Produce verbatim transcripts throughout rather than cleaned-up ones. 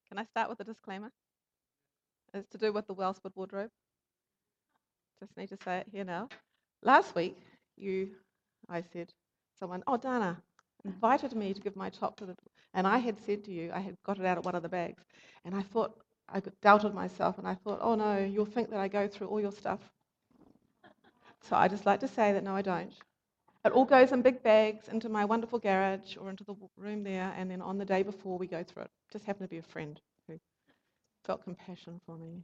Can I start with a disclaimer? It's to do with the Wellsford wardrobe. Just need to say it here now. Last week, you, I said, someone, oh, Dana, invited me to give my top to the, and I had said to you, I had got it out of one of the bags, and I thought, I doubted myself, and I thought, oh no, you'll think that I go through all your stuff. So I just like to say that no, I don't. It all goes in big bags into my wonderful garage or into the room there, and then on the day before we go through it. Just happened to be a friend who felt compassion for me.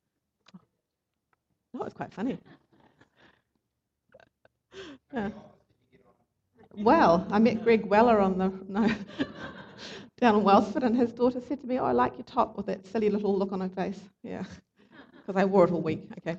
Oh, it's quite funny. Yeah. Well, I met Greg Weller on the no down in Wellsford, and his daughter said to me, "Oh, I like your top," with that silly little look on her face. Yeah, because I wore it all week. Okay.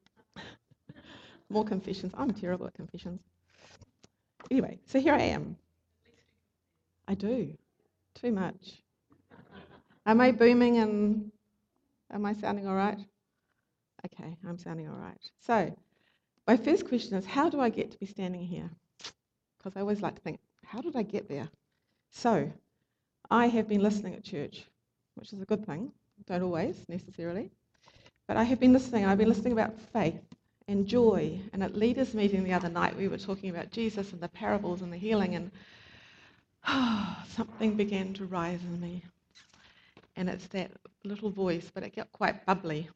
More confessions. I'm terrible at confessions. Anyway, so here I am. I do too much. Am I booming and am I sounding all right? Okay, I'm sounding all right. So, my first question is, how do I get to be standing here? Because I always like to think, how did I get there? So, I have been listening at church, which is a good thing. Don't always, necessarily. But I have been listening, and I've been listening about faith and joy. And at leaders' meeting the other night, we were talking about Jesus and the parables and the healing, and oh, something began to rise in me. And it's that little voice, but it got quite bubbly.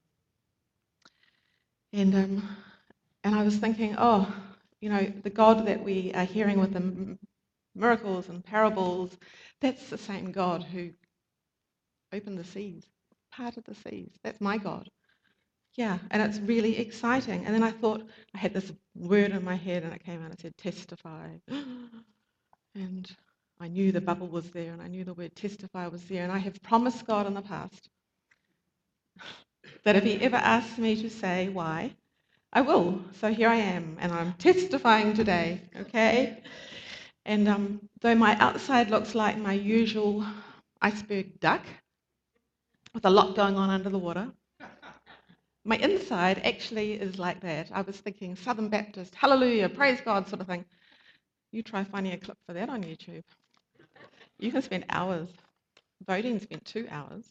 And um, and I was thinking, oh, you know, the God that we are hearing with the miracles and parables, that's the same God who opened the seas, parted the seas. That's my God. Yeah, and it's really exciting. And then I thought, I had this word in my head and it came out and it said testify. And I knew the bubble was there and I knew the word testify was there. And I have promised God in the past that if he ever asks me to say why, I will. So here I am and I'm testifying today, okay? And um, though my outside looks like my usual iceberg duck with a lot going on under the water, my inside actually is like that. I was thinking Southern Baptist, hallelujah, praise God sort of thing. You try finding a clip for that on YouTube. You can spend hours. Voting spent two hours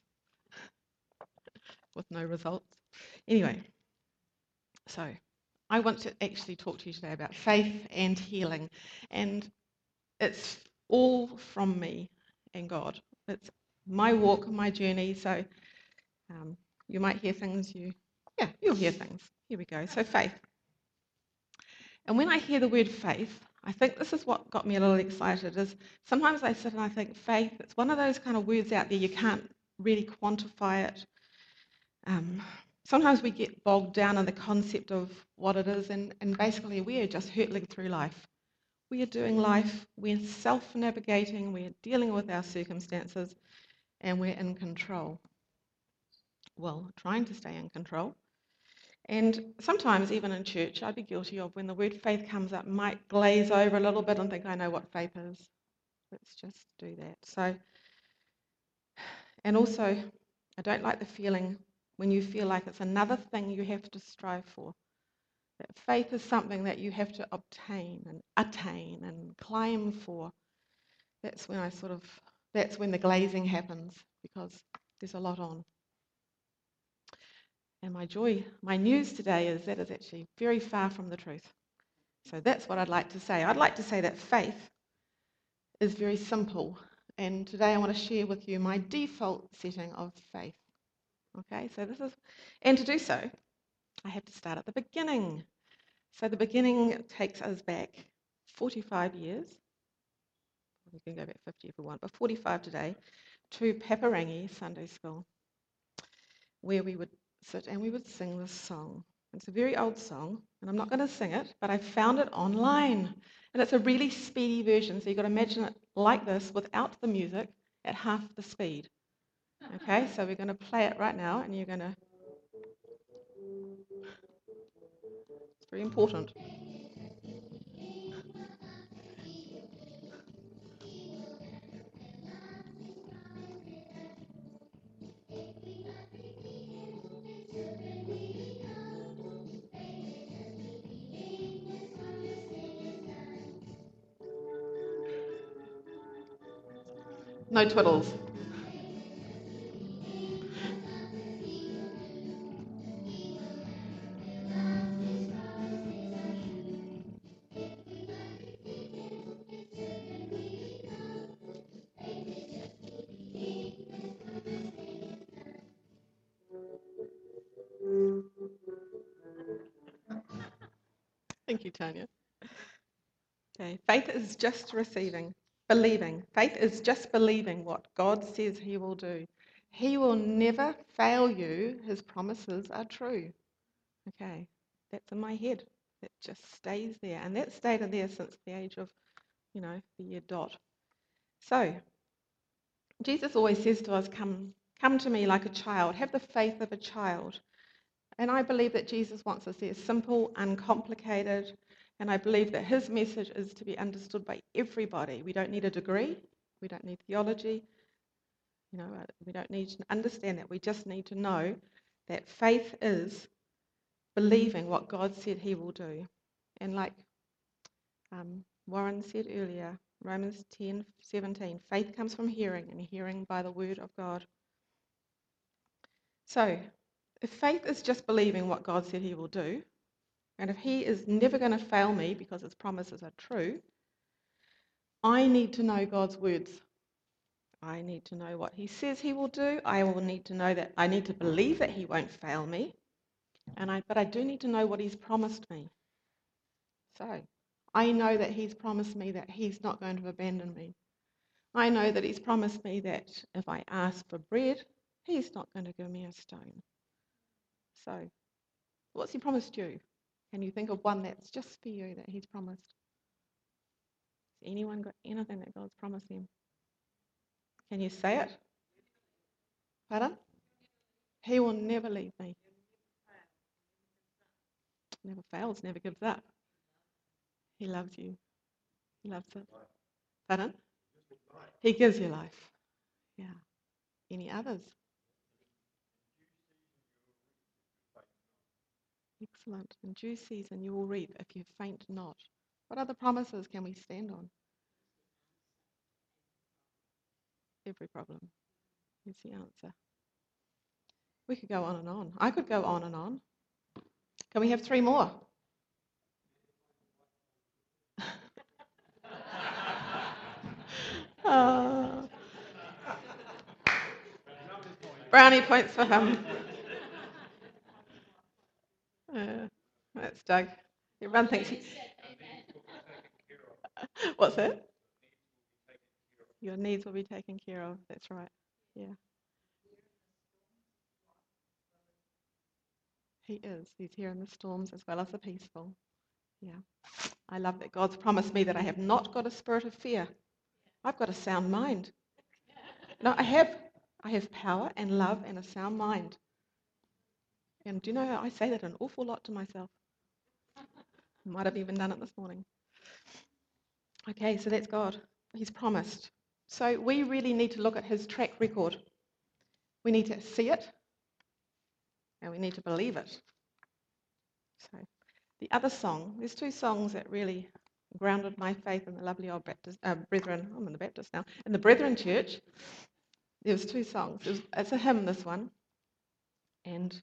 with no results. Anyway, so I want to actually talk to you today about faith and healing. And it's all from me and God. It's my walk, my journey. So um, you might hear things you, yeah, you'll hear things. Here we go. So faith. And when I hear the word faith, I think this is what got me a little excited, is sometimes I sit and I think faith, it's one of those kind of words out there, you can't really quantify it. Um, sometimes we get bogged down in the concept of what it is, and, and basically we are just hurtling through life. We are doing life, we're self-navigating, we're dealing with our circumstances, and we're in control. Well, trying to stay in control. And sometimes, even in church, I'd be guilty of when the word faith comes up, might glaze over a little bit and think, I know what faith is. Let's just do that. So, and also, I don't like the feeling when you feel like it's another thing you have to strive for. That faith is something that you have to obtain and attain and climb for. That's when I sort of, that's when the glazing happens, because there's a lot on. And my joy, my news today is that is actually very far from the truth. So that's what I'd like to say. I'd like to say that faith is very simple. And today I want to share with you my default setting of faith. Okay, so this is, and to do so, I have to start at the beginning. So the beginning takes us back forty-five years. We can go back fifty if we want, but forty-five today, to Paparangi Sunday School, where we would sit and we would sing this song. It's a very old song, and I'm not going to sing it, but I found it online. And it's a really speedy version, so you've got to imagine it like this without the music at half the speed. Okay, so we're going to play it right now, and you're going to... It's very important. No twiddles. Thank you, Tanya. Okay, faith is just receiving, believing. Faith is just believing what God says he will do. He will never fail you. His promises are true. Okay, that's in my head. That just stays there. And that's stayed in there since the age of, you know, the year dot. So, Jesus always says to us, come, come to me like a child. Have the faith of a child. And I believe that Jesus wants us there, simple, uncomplicated. And I believe that his message is to be understood by everybody. We don't need a degree. We don't need theology. You know, we don't need to understand that. We just need to know that faith is believing what God said he will do. And like um, Warren said earlier, Romans ten seventeen, faith comes from hearing, and hearing by the word of God. So, if faith is just believing what God said he will do, and if he is never going to fail me because his promises are true, I need to know God's words. I need to know what he says he will do. I will need to know that I need to believe that he won't fail me. And I, but I do need to know what he's promised me. So I know that he's promised me that he's not going to abandon me. I know that he's promised me that if I ask for bread, he's not going to give me a stone. So what's he promised you? Can you think of one that's just for you that he's promised? Has anyone got anything that God's promised them? Can you say it? Pardon? He will never leave me. Never fails, never gives up. He loves you. He loves it. Pardon? He gives you life. Yeah. Any others? Excellent. In due season you will reap if you faint not. What other promises can we stand on? Every problem. Here's the answer. We could go on and on. I could go on and on. Can we have three more? uh, brownie points for him. Uh, that's Doug. Everyone thinks he... What's that? Your needs will be taken care of. That's right. Yeah. He is. He's here in the storms as well as the peaceful. Yeah. I love that God's promised me that I have not got a spirit of fear. I've got a sound mind. No, I have. I have power and love and a sound mind. And do you know, I say that an awful lot to myself. I might have even done it this morning. Okay, so that's God. He's promised. So we really need to look at his track record. We need to see it, and we need to believe it. So the other song, there's two songs that really grounded my faith in the lovely old Baptist, uh, Brethren, I'm in the Baptist now, in the Brethren Church. There was two songs. It was, it's a hymn, this one, and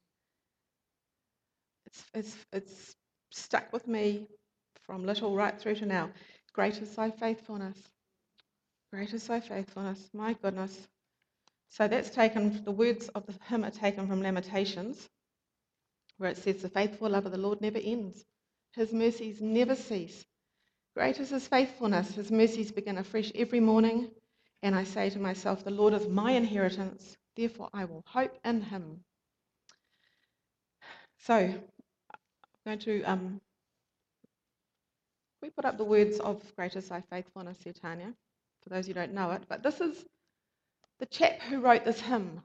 it's, it's, it's stuck with me from little right through to now. Great is thy faithfulness. Great is thy faithfulness. My goodness. So that's taken, the words of the hymn are taken from Lamentations, where it says, the faithful love of the Lord never ends. His mercies never cease. Great is his faithfulness. His mercies begin afresh every morning. And I say to myself, the Lord is my inheritance, therefore I will hope in him. So I'm going to, um, we put up the words of great is thy faithfulness, there, Tanya, for those who don't know it. But this is the chap who wrote this hymn.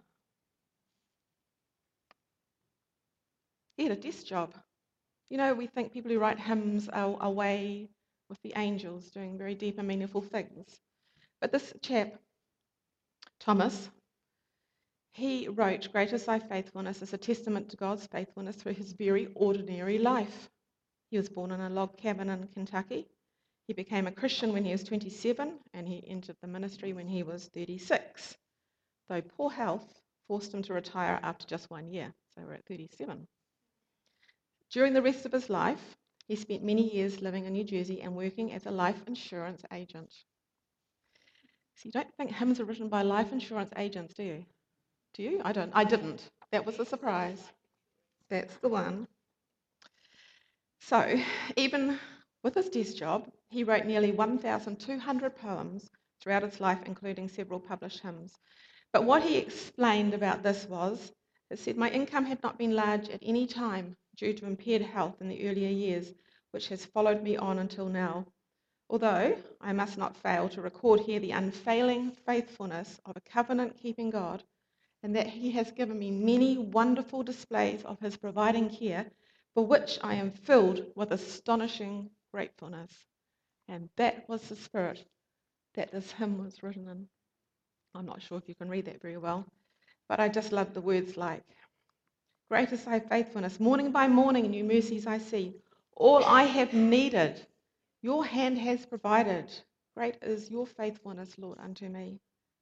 He had a desk job. You know, we think people who write hymns are away with the angels doing very deep and meaningful things. But this chap, Thomas, he wrote, great is thy faithfulness as a testament to God's faithfulness through his very ordinary life. He was born in a log cabin in Kentucky. He became a Christian when he was twenty-seven, and he entered the ministry when he was thirty-six, though poor health forced him to retire after just one year. So we're at thirty-seven. During the rest of his life, he spent many years living in New Jersey and working as a life insurance agent. So you don't think hymns are written by life insurance agents, do you? Do you? I don't. I didn't. That was a surprise. That's the one. So, even with his desk job, he wrote nearly one thousand two hundred poems throughout his life, including several published hymns. But what he explained about this was, he said, my income had not been large at any time due to impaired health in the earlier years, which has followed me on until now. Although I must not fail to record here the unfailing faithfulness of a covenant-keeping God, and that he has given me many wonderful displays of his providing care, for which I am filled with astonishing gratefulness. And that was the spirit that this hymn was written in. I'm not sure if you can read that very well, but I just love the words like, great is thy faithfulness, morning by morning new mercies I see. All I have needed, your hand has provided. Great is your faithfulness, Lord, unto me.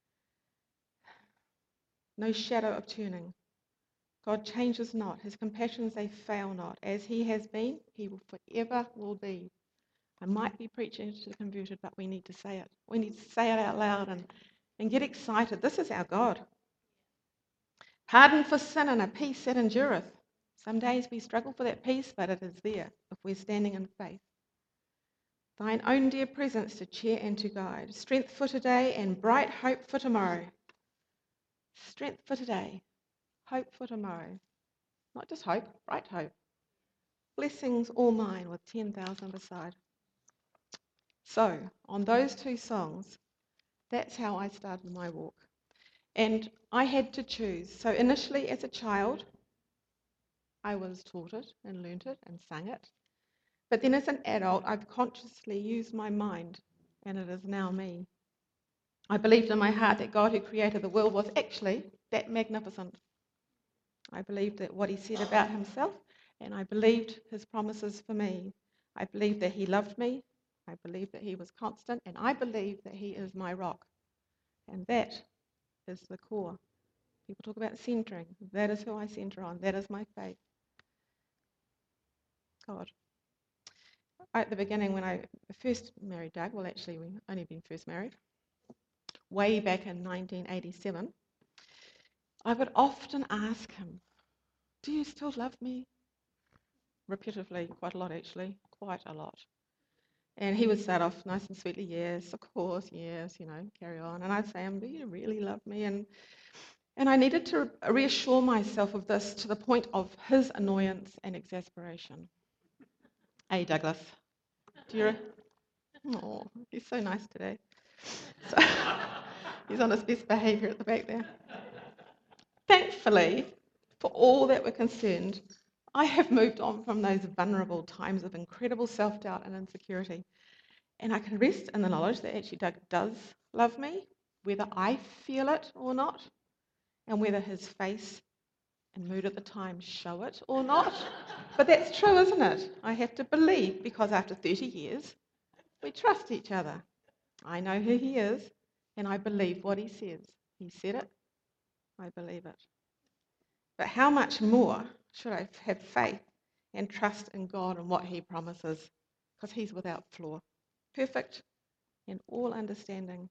No shadow of turning. God changes not. His compassions, they fail not. As he has been, he will forever will be. I might be preaching to the converted, but we need to say it. We need to say it out loud and, and get excited. This is our God. Pardon for sin and a peace that endureth. Some days we struggle for that peace, but it is there if we're standing in faith. Thine own dear presence to cheer and to guide. Strength for today and bright hope for tomorrow. Strength for today, hope for tomorrow. Not just hope, bright hope. Blessings all mine with ten thousand beside. So, on those two songs, that's how I started my walk. And I had to choose. So initially as a child, I was taught it and learnt it and sang it. But then as an adult, I've consciously used my mind, and it is now me. I believed in my heart that God who created the world was actually that magnificent. I believed that what he said about himself, and I believed his promises for me. I believed that he loved me. I believed that he was constant, and I believe that he is my rock. And that is the core. People talk about centering. That is who I center on. That is my faith. God. At the beginning, when I first married Doug, well, actually, we only been first married, way back in nineteen eighty-seven, I would often ask him, do you still love me? Repetitively, quite a lot, actually, quite a lot. And he would start off nice and sweetly, yes, of course, yes, you know, carry on. And I'd say, do you really love me? And and I needed to reassure myself of this to the point of his annoyance and exasperation. Hey, Douglas. Do you... Oh, he's so nice today. So, he's on his best behaviour at the back there. Thankfully, for all that were concerned, I have moved on from those vulnerable times of incredible self-doubt and insecurity. And I can rest in the knowledge that actually Doug does love me, whether I feel it or not, and whether his face and mood at the time show it or not. But that's true, isn't it? I have to believe, because after thirty years, we trust each other. I know who he is, and I believe what he says. He said it, I believe it. But how much more should I have faith and trust in God and what he promises? Because he's without flaw, perfect in all understanding.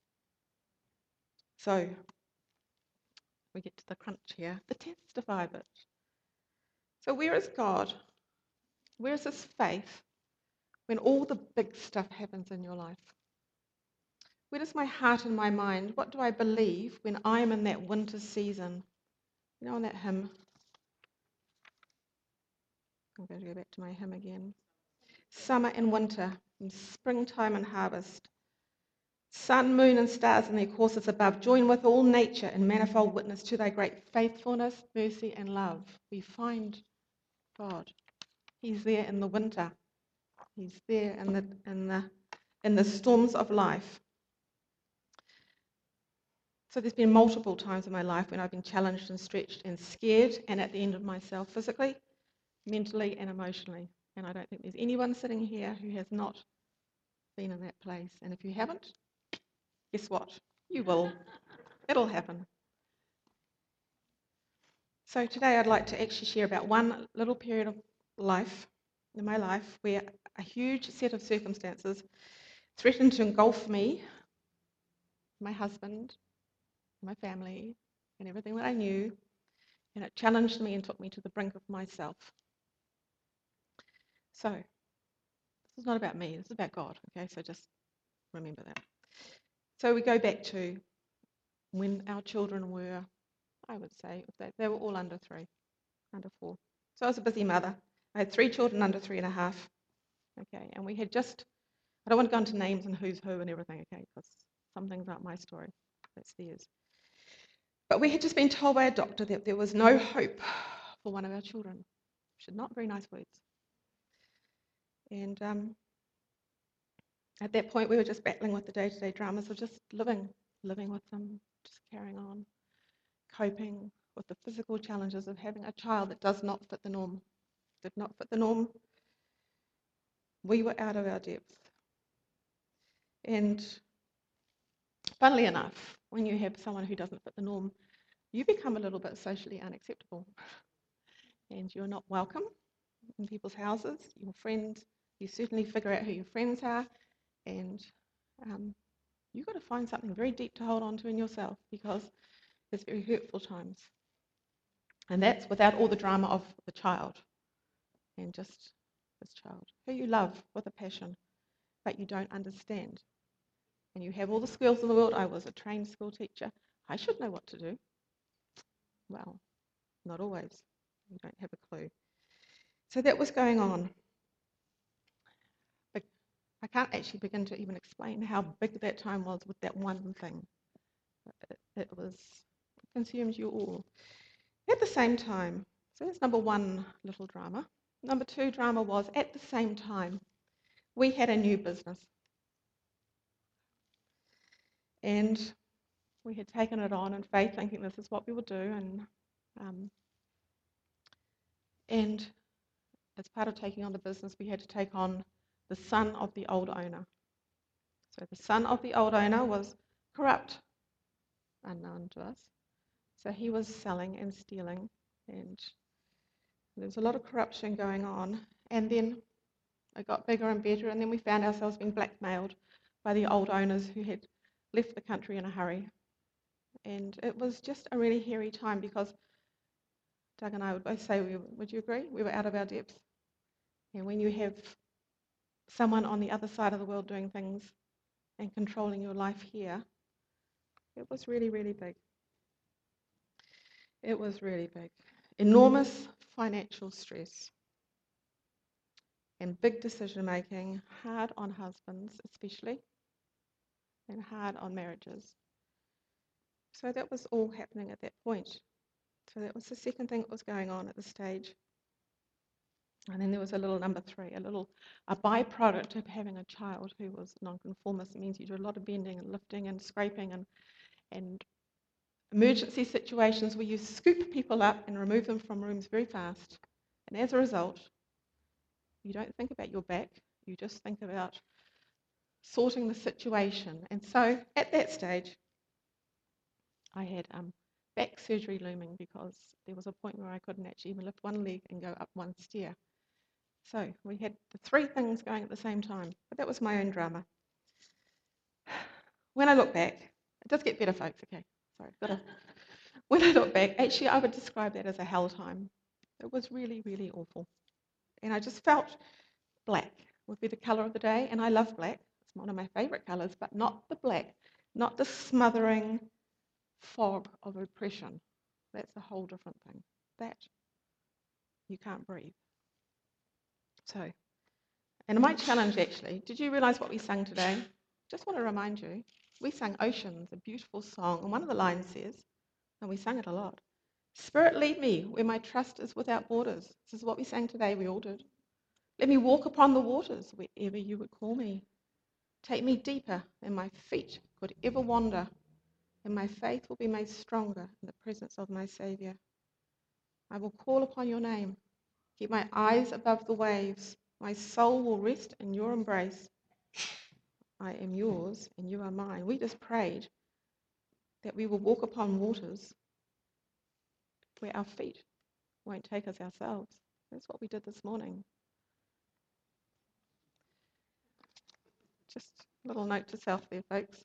So, we get to the crunch here, the testify bit. So where is God? Where is his faith when all the big stuff happens in your life? Where does my heart and my mind, what do I believe when I'm in that winter season? You know, in that hymn. I'm going to go back to my hymn again. Summer and winter, and springtime and harvest. Sun, moon, and stars in their courses above join with all nature in manifold witness to thy great faithfulness, mercy, and love. We find God. He's there in the winter. He's there in the in the in the storms of life. So there's been multiple times in my life when I've been challenged and stretched and scared and at the end of myself physically, mentally, and emotionally. And I don't think there's anyone sitting here who has not been in that place. And if you haven't, guess what? You will. It'll happen. So today I'd like to actually share about one little period of life, in my life, where a huge set of circumstances threatened to engulf me, my husband, my family, and everything that I knew, and it challenged me and took me to the brink of myself. So, this is not about me, this is about God, okay? So just remember that. So we go back to when our children were, I would say, they, they were all under three, under four. So I was a busy mother. I had three children under three and a half, okay? And we had just, I don't want to go into names and who's who and everything, okay? Because some things aren't my story, that's theirs. But we had just been told by a doctor that there was no hope for one of our children. Which are not very nice words. And um, at that point, we were just battling with the day-to-day dramas of just living, living with them, just carrying on, coping with the physical challenges of having a child that does not fit the norm. Did not fit the norm. We were out of our depth. And funnily enough, when you have someone who doesn't fit the norm, you become a little bit socially unacceptable. And you're not welcome in people's houses, your friends, you certainly figure out who your friends are, and um, you've got to find something very deep to hold on to in yourself, because it's very hurtful times. And that's without all the drama of the child, and just this child, who you love with a passion, but you don't understand. And you have all the skills in the world. I was a trained school teacher. I should know what to do. Well, not always. You don't have a clue. So that was going on. But I can't actually begin to even explain how big that time was with that one thing. It, it was, it consumes you all. At the same time, so that's number one little drama. Number two drama was, at the same time, we had a new business. And we had taken it on in faith, thinking this is what we would do. And, um, and as part of taking on the business, we had to take on the son of the old owner. So the son of the old owner was corrupt, unknown to us. So he was selling and stealing, and there was a lot of corruption going on. And then it got bigger and better, and then we found ourselves being blackmailed by the old owners who had left the country in a hurry. And it was just a really hairy time, because Doug and I would both say, we, would you agree? We were out of our depth. And when you have someone on the other side of the world doing things and controlling your life here, it was really, really big. It was really big. Enormous financial stress and big decision making, hard on husbands especially, and hard on marriages. So that was all happening at that point. So that was the second thing that was going on at this stage. And then there was a little number three, a little a byproduct of having a child who was nonconformist. It means you do a lot of bending and lifting and scraping and and emergency situations where you scoop people up and remove them from rooms very fast. And as a result, you don't think about your back, you just think about sorting the situation. And so at that stage, I had um, back surgery looming, because there was a point where I couldn't actually even lift one leg and go up one stair. So we had the three things going at the same time, but that was my own drama. When I look back, it does get better, folks, okay, sorry. Gotta, when I look back, actually I would describe that as a hell time. It was really, really awful. And I just felt black would be the colour of the day, and I love black. It's one of my favourite colours, but not the black, not the smothering fog of oppression. That's a whole different thing. That, you can't breathe. So, and my challenge actually, did you realise what we sang today? Just want to remind you, we sang Oceans, a beautiful song, and one of the lines says, and we sang it a lot, Spirit, lead me where my trust is without borders. This is what we sang today, we all did. Let me walk upon the waters wherever you would call me. Take me deeper than my feet could ever wander, and my faith will be made stronger in the presence of my Saviour. I will call upon your name. Keep my eyes above the waves. My soul will rest in your embrace. I am yours and you are mine. We just prayed that we will walk upon waters where our feet won't take us ourselves. That's what we did this morning. Just a little note to self there, folks.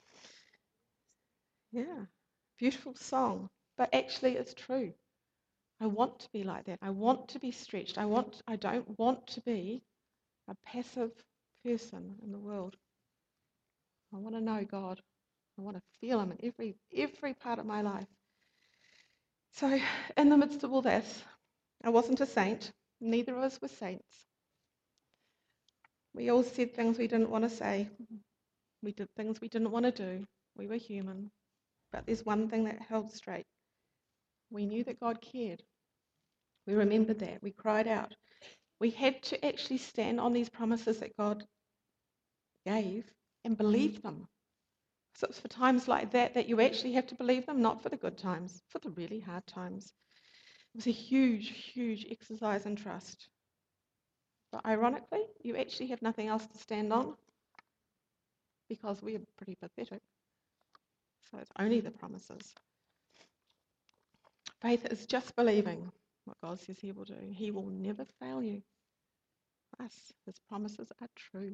Yeah, beautiful song, but actually it's true. I want to be like that. I want to be stretched. I want. I don't want to be a passive person in the world. I want to know God. I want to feel Him in every every part of my life. So, in the midst of all this, I wasn't a saint. Neither of us were saints. We all said things we didn't want to say. We did things we didn't want to do. We were human. But there's one thing that held straight. We knew that God cared. We remembered that. We cried out. We had to actually stand on these promises that God gave and believe them. So it's for times like that that you actually have to believe them, not for the good times, for the really hard times. It was a huge, huge exercise in trust. But ironically, you actually have nothing else to stand on because we are pretty pathetic. So it's only the promises. Faith is just believing what God says He will do. He will never fail you. Us, His promises are true.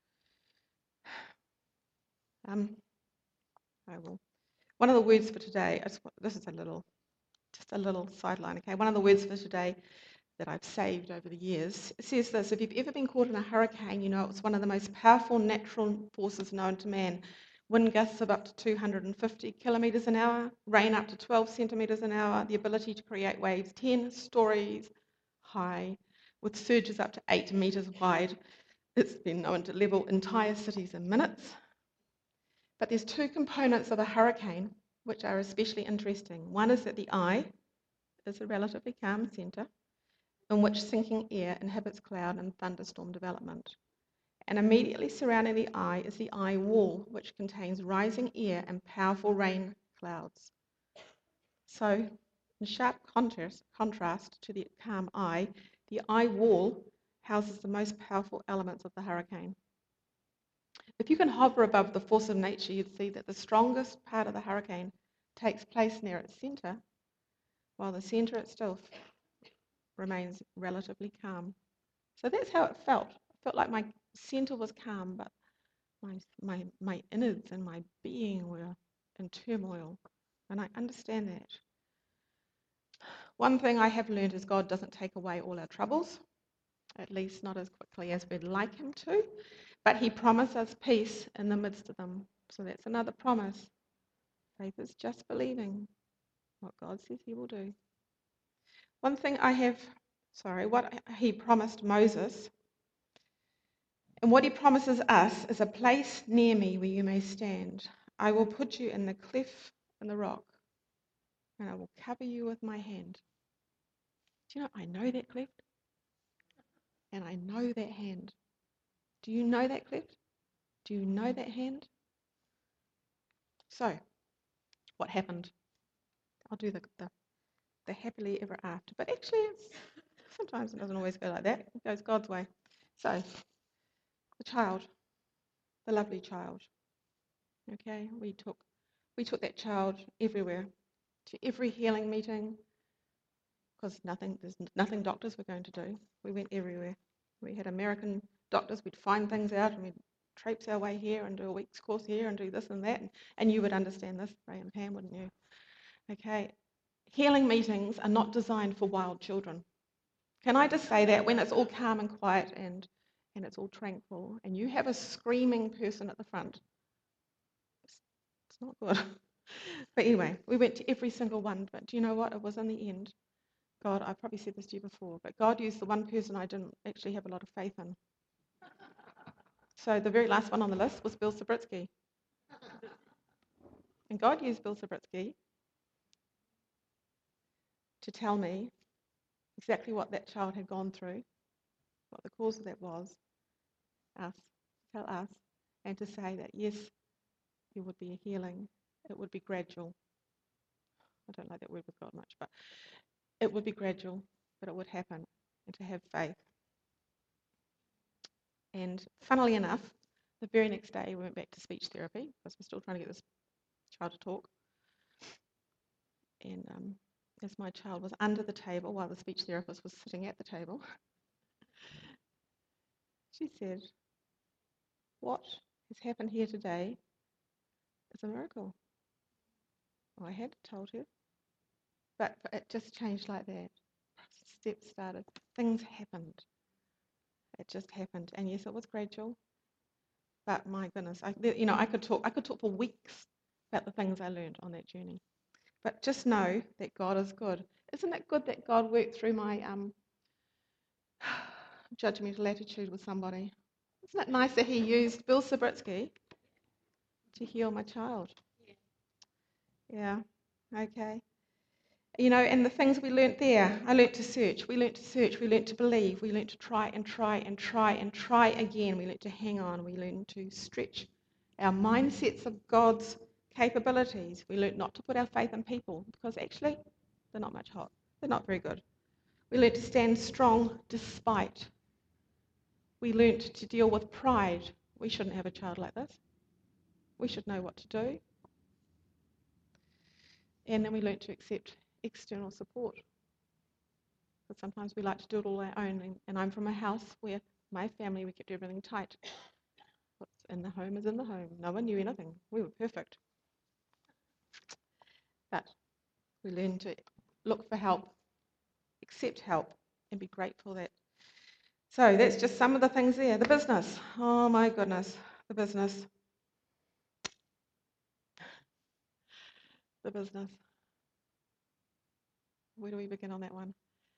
Um, I will. One of the words for today, this is a little, just a little sideline, okay? One of the words for today that I've saved over the years says this: if you've ever been caught in a hurricane, you know it's one of the most powerful natural forces known to man. Wind gusts of up to two hundred fifty kilometres an hour, rain up to twelve centimetres an hour, the ability to create waves ten stories high, with surges up to eight metres wide. It's been known to level entire cities in minutes. But there's two components of a hurricane which are especially interesting. One is that the eye is a relatively calm centre in which sinking air inhibits cloud and thunderstorm development. And immediately surrounding the eye is the eye wall, which contains rising air and powerful rain clouds. So, in sharp contrast, contrast to the calm eye, the eye wall houses the most powerful elements of the hurricane. If you can hover above the force of nature, you'd see that the strongest part of the hurricane takes place near its centre, while the centre itself remains relatively calm. So that's how it felt. It felt like my centre was calm, but my, my, my innards and my being were in turmoil. And I understand that. One thing I have learned is God doesn't take away all our troubles, at least not as quickly as we'd like Him to, but He promises us peace in the midst of them. So that's another promise. Faith is just believing what God says He will do. One thing I have, sorry, what He promised Moses, and what He promises us is a place near me where you may stand. I will put you in the cleft in the rock, and I will cover you with my hand. Do you know, I know that cleft, and I know that hand. Do you know that cleft? Do you know that hand? So, what happened? I'll do the, the, the happily ever after, but actually it's, sometimes it doesn't always go like that. It goes God's way. So, the child, the lovely child, okay, we took, we took that child everywhere, to every healing meeting, because nothing, there's nothing doctors were going to do. We went everywhere. We had American doctors, we'd find things out and we'd traipse our way here and do a week's course here and do this and that, and, and you would understand this, Ray and Pam, wouldn't you? Okay, healing meetings are not designed for wild children. Can I just say that when it's all calm and quiet and, and it's all tranquil and you have a screaming person at the front, it's, it's not good. But anyway, we went to every single one, but do you know what? It was in the end, God, I've probably said this to you before, but God used the one person I didn't actually have a lot of faith in. So the very last one on the list was Bill Subritsky. And God used Bill Subritsky to tell me exactly what that child had gone through, what the cause of that was, us, tell us, and to say that yes, there would be a healing. It would be gradual. I don't like that word with God much, but it would be gradual, but it would happen, and to have faith. And funnily enough, the very next day we went back to speech therapy because we're still trying to get this child to talk. And um, as my child was under the table while the speech therapist was sitting at the table, she said, "What has happened here today is a miracle." Well, I had told her. But it just changed like that. Steps started. Things happened. It just happened. And yes, it was gradual. But my goodness, I, you know, I could talk. I could talk for weeks about the things I learned on that journey. But just know that God is good. Isn't it good that God worked through my um, judgmental attitude with somebody? Isn't it nice that He used Bill Sabritsky to heal my child? Yeah. Okay. You know, and the things we learnt there, I learnt to search. We learnt to search. We learnt to believe. We learnt to try and try and try and try again. We learnt to hang on. We learnt to stretch our mindsets of God's capabilities. We learnt not to put our faith in people because actually they're not much hot. They're not very good. We learnt to stand strong despite. We learnt to deal with pride. We shouldn't have a child like this. We should know what to do. And then we learnt to accept external support. But sometimes we like to do it all our own. And, and I'm from a house where my family, we kept everything tight. What's in the home is in the home. No one knew anything. We were perfect. But we learned to look for help, accept help, and be grateful that. So that's just some of the things there. The business. Oh my goodness. The business. The business. Where do we begin on that one?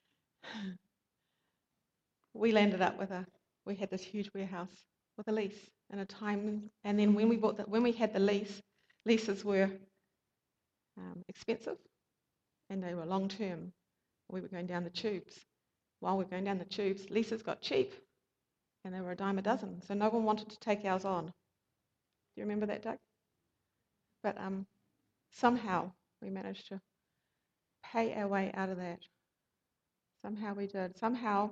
We landed up with a, we had this huge warehouse with a lease and a time, and then when we bought that, when we had the lease, leases were um, expensive and they were long term. We were going down the tubes. While we were going down the tubes, leases got cheap and they were a dime a dozen, so no one wanted to take ours on. Do you remember that, Doug? But um, somehow we managed to pay our way out of that. Somehow we did. Somehow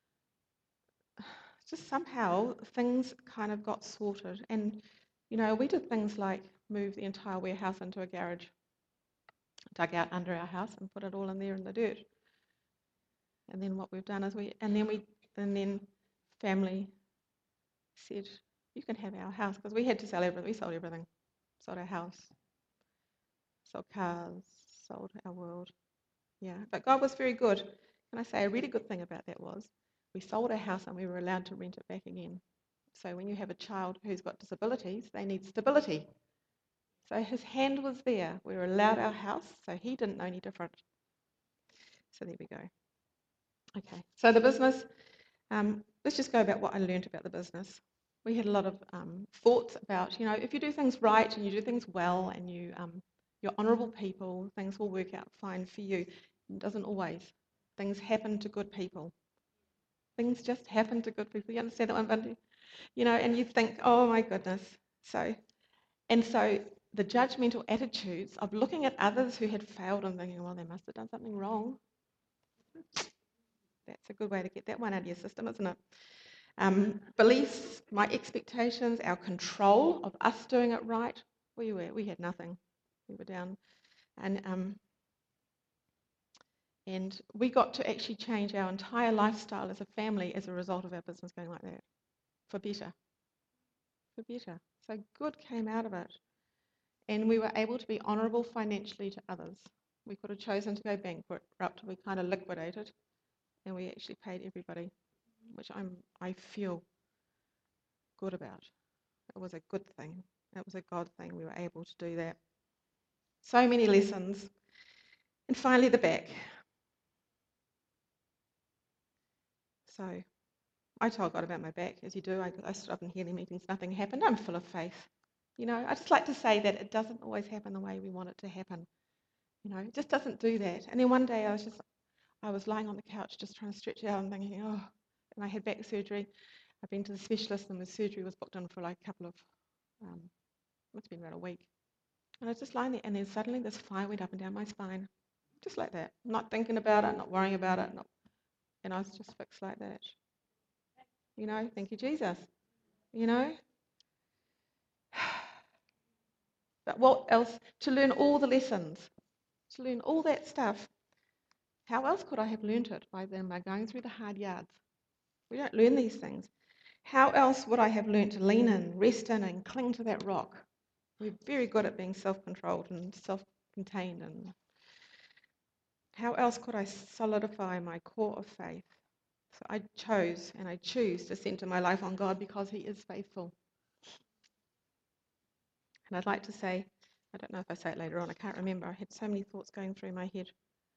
just somehow things kind of got sorted. And, you know, we did things like move the entire warehouse into a garage, dug out under our house and put it all in there in the dirt. And then what we've done is we, and then we, and then family said, you can have our house, because we had to sell everything. We sold everything. Sold our house, sold cars, sold our world. Yeah, but God was very good. Can I say a really good thing about that was we sold our house and we were allowed to rent it back again. So when you have a child who's got disabilities, they need stability. So his hand was there. We were allowed our house, so he didn't know any different. So there we go. Okay, so the business, um, let's just go about what I learned about the business. We had a lot of um, thoughts about, you know, if you do things right and you do things well and you, um, you're honourable people, things will work out fine for you. It doesn't always. Things happen to good people. Things just happen to good people. You understand that one, Bundy? You know, and you think, oh my goodness. So, and so the judgmental attitudes of looking at others who had failed and thinking, well, they must have done something wrong. That's a good way to get that one out of your system, isn't it? Um, beliefs, my expectations, our control of us doing it right. We were, we had nothing. We were down, and um, and we got to actually change our entire lifestyle as a family as a result of our business going like that, for better. For better. So good came out of it. And we were able to be honourable financially to others. We could have chosen to go bankrupt. We kind of liquidated, and we actually paid everybody, which I'm, I feel good about. It was a good thing. It was a God thing. We were able to do that. So many lessons. And finally, the back. So I told God about my back, as you do. I, I stood up in healing meetings. Nothing happened. I'm full of faith. You know, I just like to say that it doesn't always happen the way we want it to happen. You know, it just doesn't do that. And then one day I was just, I was lying on the couch just trying to stretch out and thinking, oh, and I had back surgery. I've been to the specialist and the surgery was booked in for like a couple of, um, it's been about a week. And I was just lying there and then suddenly this fire went up and down my spine, just like that. Not thinking about it, not worrying about it. Not, and I was just fixed like that. You know, thank you, Jesus. You know? But what else? To learn all the lessons, to learn all that stuff. How else could I have learnt it by then, by going through the hard yards? We don't learn these things. How else would I have learnt to lean in, rest in, and cling to that rock? We're very good at being self-controlled and self-contained. And How else could I solidify my core of faith? So I chose and I choose to center my life on God because He is faithful. And I'd like to say, I don't know if I say it later on, I can't remember. I had so many thoughts going through my head.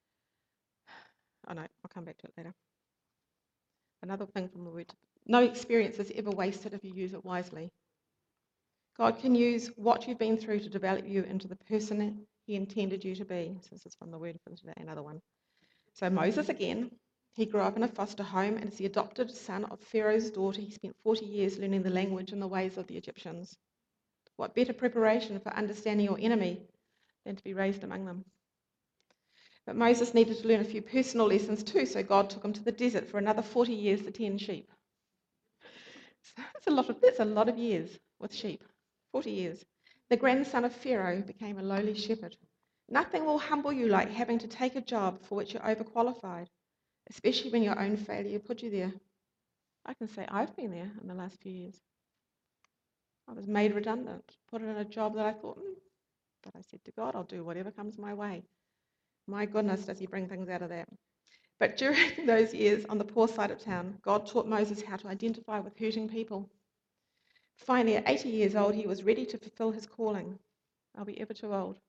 Oh no, I'll come back to it later. Another thing from the word, no experience is ever wasted if you use it wisely. God can use what you've been through to develop you into the person He intended you to be. So this is from the word for today, another one. So Moses again, he grew up in a foster home and is the adopted son of Pharaoh's daughter. He spent forty years learning the language and the ways of the Egyptians. What better preparation for understanding your enemy than to be raised among them? But Moses needed to learn a few personal lessons too, so God took him to the desert for another forty years to tend sheep. So that's a lot of, that's a lot of years with sheep, forty years. The grandson of Pharaoh became a lowly shepherd. Nothing will humble you like having to take a job for which you're overqualified, especially when your own failure put you there. I can say I've been there in the last few years. I was made redundant, put in a job that I thought, mm, but I said to God, I'll do whatever comes my way. My goodness, does He bring things out of that. But during those years on the poor side of town, God taught Moses how to identify with hurting people. Finally, at eighty years old, he was ready to fulfill his calling. Are we ever too old?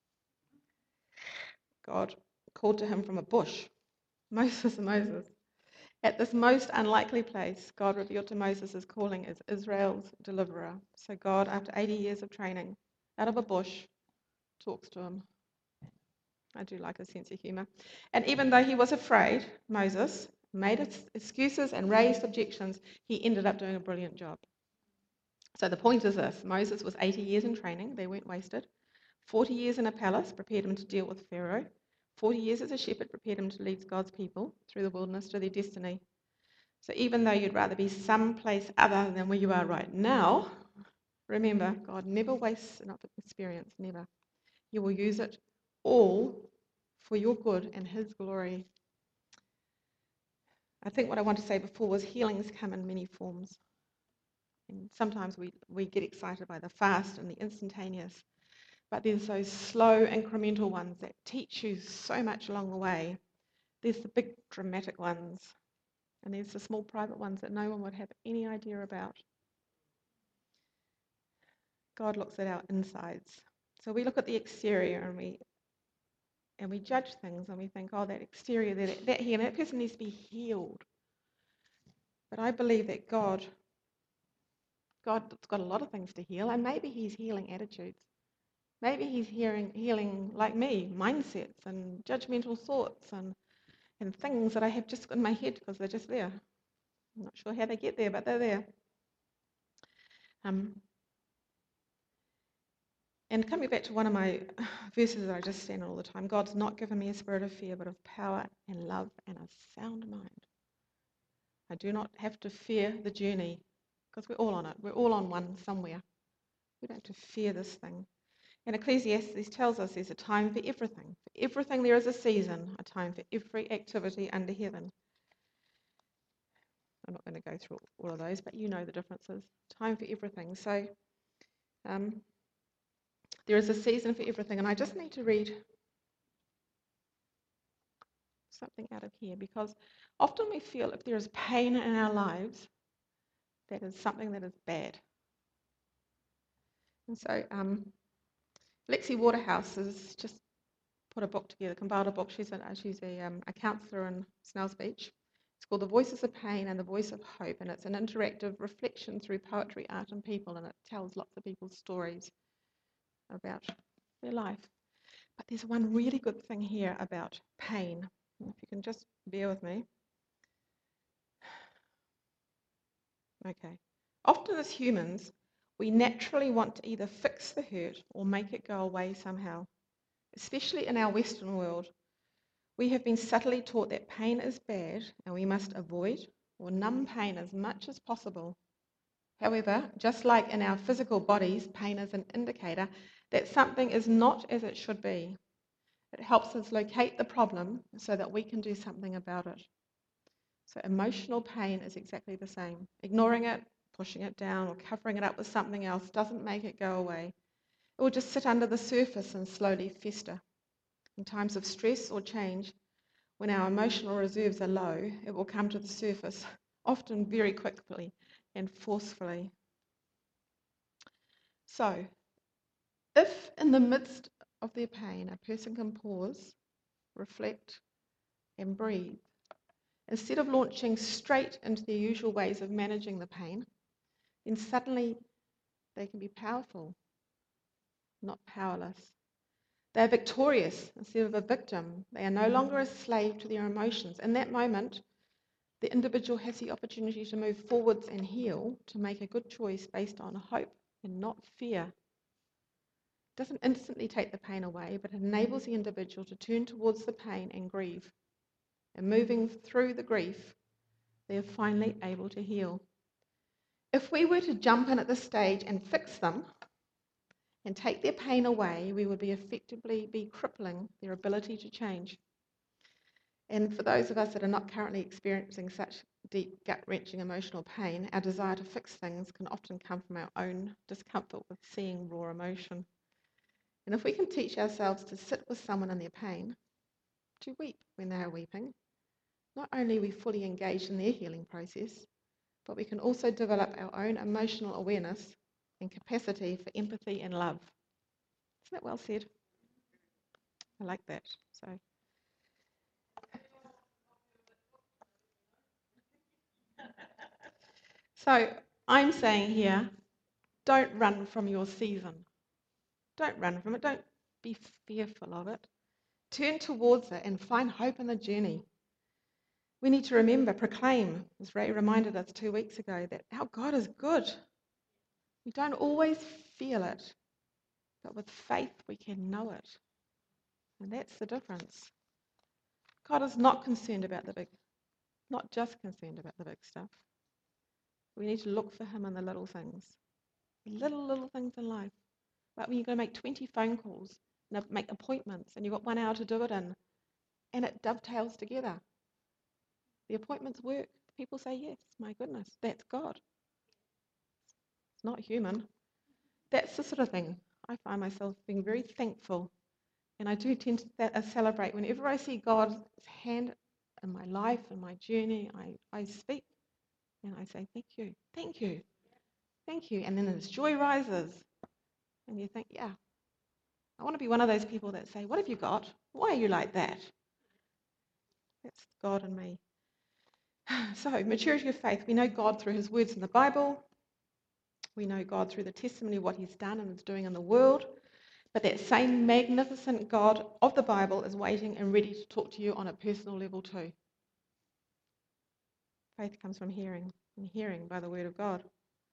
God called to him from a bush. Moses, Moses. At this most unlikely place, God revealed to Moses his calling as Israel's deliverer. So God, after eighty years of training, out of a bush, talks to him. I do like a sense of humour. And even though he was afraid, Moses made excuses and raised objections, he ended up doing a brilliant job. So the point is this: Moses was eighty years in training, they weren't wasted. forty years in a palace prepared him to deal with Pharaoh. forty years as a shepherd prepared him to lead God's people through the wilderness to their destiny. So even though you'd rather be someplace other than where you are right now, remember, God never wastes an experience, never. He will use it all for your good and His glory. I think what I want to say before was healings come in many forms. And sometimes we, we get excited by the fast and the instantaneous, but there's those slow incremental ones that teach you so much along the way. There's the big dramatic ones, and there's the small private ones that no one would have any idea about. God looks at our insides. So we look at the exterior and we and we judge things and we think, oh, that exterior, that, that here, that person needs to be healed. But I believe that God, God's got a lot of things to heal, and maybe He's healing attitudes. Maybe He's healing, healing like me, mindsets and judgmental thoughts and, and things that I have just in my head because they're just there. I'm not sure how they get there, but they're there. Um, And coming back to one of my verses that I just stand on all the time, God's not given me a spirit of fear, but of power and love and a sound mind. I do not have to fear the journey because we're all on it. We're all on one somewhere. We don't have to fear this thing. And Ecclesiastes tells us there's a time for everything. For everything there is a season, a time for every activity under heaven. I'm not going to go through all of those, but you know the differences. Time for everything. So, um, there is a season for everything, and I just need to read something out of here because often we feel if there is pain in our lives, that is something that is bad. And so um, Lexi Waterhouse has just put a book together, compiled a book. She's a, she's a, um, a counsellor in Snells Beach. It's called The Voices of Pain and the Voice of Hope, and it's an interactive reflection through poetry, art, and people, and it tells lots of people's stories about their life. But there's one really good thing here about pain. If you can just bear with me. Okay. Often as humans, we naturally want to either fix the hurt or make it go away somehow. Especially in our Western world, we have been subtly taught that pain is bad and we must avoid or numb pain as much as possible. However, just like in our physical bodies, pain is an indicator that something is not as it should be. It helps us locate the problem so that we can do something about it. So emotional pain is exactly the same. Ignoring it, pushing it down, or covering it up with something else doesn't make it go away. It will just sit under the surface and slowly fester. In times of stress or change, When our emotional reserves are low, it will come to the surface, often very quickly and forcefully. So, if in the midst of their pain a person can pause, reflect, and breathe, instead of launching straight into their usual ways of managing the pain, then suddenly they can be powerful, not powerless. They are victorious instead of a victim. They are no longer a slave to their emotions. In that moment, the individual has the opportunity to move forwards and heal, to make a good choice based on hope and not fear. It doesn't instantly take the pain away, but it enables the individual to turn towards the pain and grieve. And moving through the grief, they are finally able to heal. If we were to jump in at this stage and fix them and take their pain away, we would be effectively be crippling their ability to change. And for those of us that are not currently experiencing such deep, gut-wrenching emotional pain, our desire to fix things can often come from our own discomfort with seeing raw emotion. And if we can teach ourselves to sit with someone in their pain, to weep when they are weeping, not only are we fully engaged in their healing process, but we can also develop our own emotional awareness and capacity for empathy and love. Isn't that well said? I like that. So, so I'm saying here, don't run from your season. Don't run from it. Don't be fearful of it. Turn towards it and find hope in the journey. We need to remember, proclaim, as Ray reminded us two weeks ago, that our God is good. We don't always feel it, but with faith we can know it. And that's the difference. God is not concerned about the big, not just concerned about the big stuff. We need to look for him in the little things. The little, little things in life. Like when you're going to make twenty phone calls and make appointments and you've got one hour to do it in, and it dovetails together. The appointments work. People say yes. My goodness, that's God. It's not human. That's the sort of thing. I find myself being very thankful, and I do tend to celebrate whenever I see God's hand in my life and my journey. I, I speak and I say thank you, thank you, thank you, and then this joy rises, and you think, yeah, I want to be one of those people that say, what have you got? Why are you like that? That's God and me. So, maturity of faith. We know God through his words in the Bible. We know God through the testimony of what he's done and is doing in the world. But that same magnificent God of the Bible is waiting and ready to talk to you on a personal level too. Faith comes from hearing, and hearing by the word of God.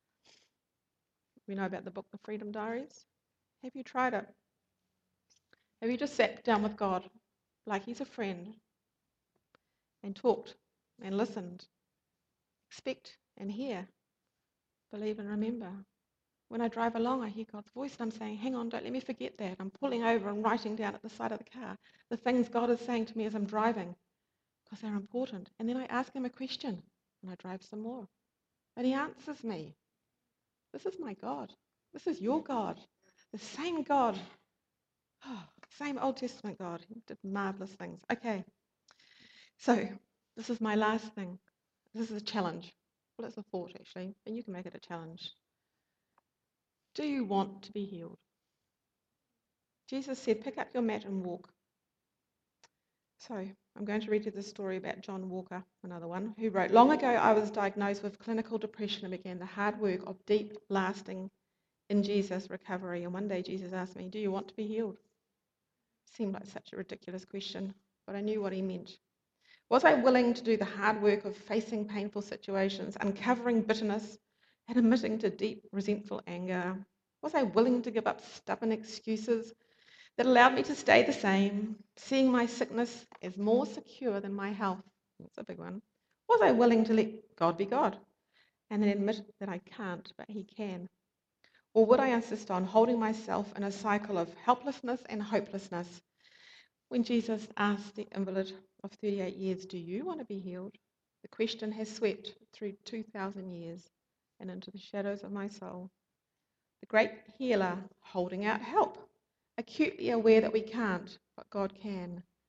We know about the book, The Freedom Diaries. Have you tried it? Have you just sat down with God like he's a friend and talked and listened? Expect and hear. Believe and remember. When I drive along, I hear God's voice and I'm saying, hang on, don't let me forget that. I'm pulling over and writing down at the side of the car the things God is saying to me as I'm driving because they're important. And then I ask him a question and I drive some more. And he answers me. This is my God. This is your God. The same God. Oh, same Old Testament God. He did marvelous things. Okay. So this is my last thing. This is a challenge. Well, it's a thought actually, and you can make it a challenge. Do you want to be healed? Jesus said, pick up your mat and walk. So I'm going to read you the story about John Walker, another one, who wrote, long ago I was diagnosed with clinical depression and began the hard work of deep, lasting, in Jesus recovery. And one day Jesus asked me, do you want to be healed? Seemed like such a ridiculous question, but I knew what he meant. Was I willing to do the hard work of facing painful situations, uncovering bitterness, and admitting to deep, resentful anger? Was I willing to give up stubborn excuses that allowed me to stay the same, seeing my sickness as more secure than my health? That's a big one. Was I willing to let God be God and then admit that I can't, but he can? Or would I insist on holding myself in a cycle of helplessness and hopelessness? When Jesus asked the invalid of thirty-eight years, do you want to be healed? The question has swept through two thousand years and into the shadows of my soul. The great healer holding out help, acutely aware that we can't, but God can.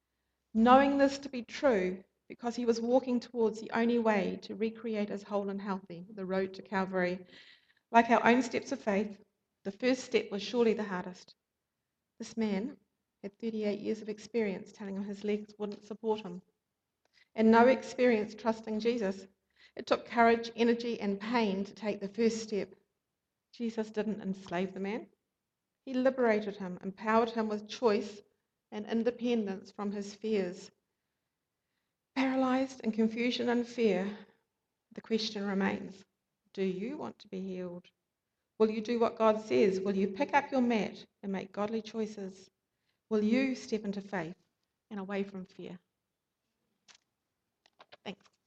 knowing this to be true because he was walking towards the only way to recreate us whole and healthy, the road to Calvary. Like our own steps of faith, the first step was surely the hardest. This man had thirty-eight years of experience telling him his legs wouldn't support him, and no experience trusting Jesus. It took courage, energy, and pain to take the first step. Jesus didn't enslave the man. He liberated him, empowered him with choice and independence from his fears. Paralyzed in confusion and fear, the question remains, do you want to be healed? Will you do what God says? Will you pick up your mat and make godly choices? Will you step into faith and away from fear? Thanks.